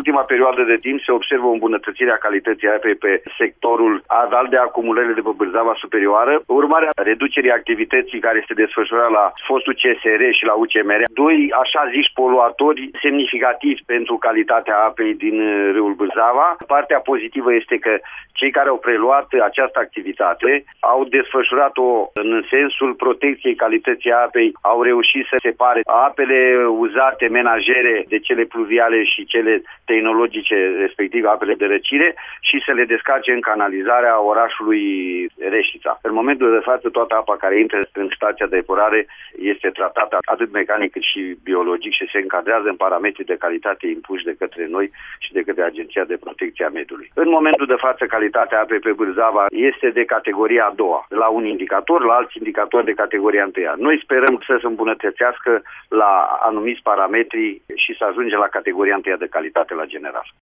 ultima perioadă de timp se observă o îmbunătățire a calității apei pe sectorul adal de acumulările de pe Bârzeava superioară, urmarea reducerii activității care se desfășura la fostul CSR și la UCMR, doi așa ziși poluatori semnificativi pentru calitatea apei din râul Bârzeava. Partea pozitivă este că cei care au preluat această activitate au desfășurat-o în sensul protecției calității apei, au reușit să separe apele uzate menajere de cele pluviale și cele tehnologice, respectiv apele de răcire, și să le descarce în canalizarea orașului Reșița. În momentul de față, toată apa care intră în stația de epurare este tratată atât mecanic cât și biologic și se încadrează în parametrii de calitate impuși de către noi și de către Agenția de Protecție a Mediului. În momentul de față, calitatea apei pe Bârzeava este de categoria a doua, la un indicator, la alți indicatori de categoria întâia. Noi sperăm să se îmbunătățească la anumiți parametri și să ajungem la categoria întâia de calitate la general.